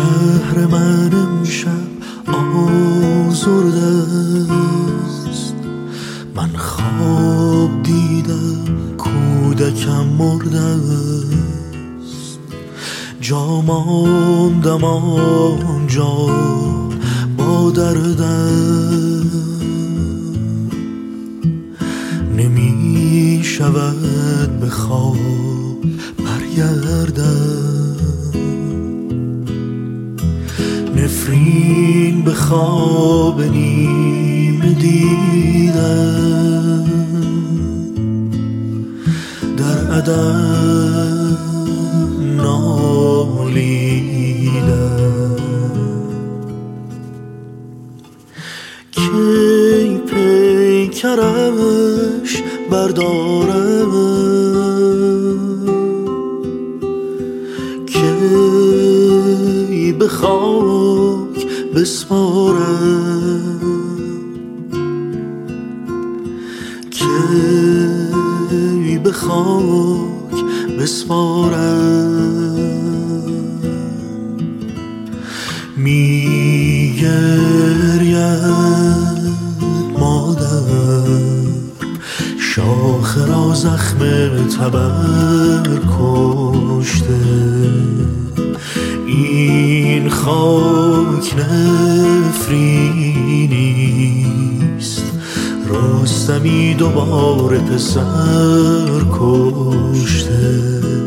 شهر من امشب آزرده است، من خواب دیدم کودکم مرده است. جا ماندم آنجا با دردم، نمی شود به خواب برگردم. نفرین به خواب نیمه دیدم، در عدم نالیدم. کی پیکرش بردارم، کی به خاک بسپارم، کی به خاک بسپارم. می گرید مادر، شاخه را زخم تبر کشته. این خاک نفرینیست، رستمی دوباره پسر کشته.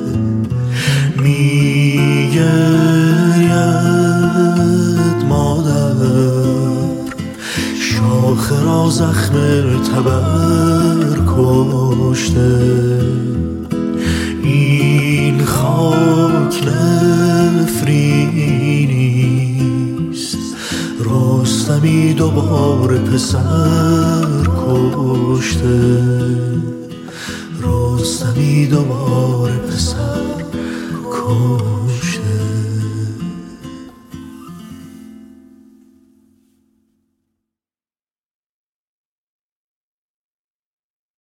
می گرید مادر، شاخه را زخم تبر کشته. این خاک نفرینیست، رستمی دوباره پسر کشته. رستمی دوباره پسر کشته.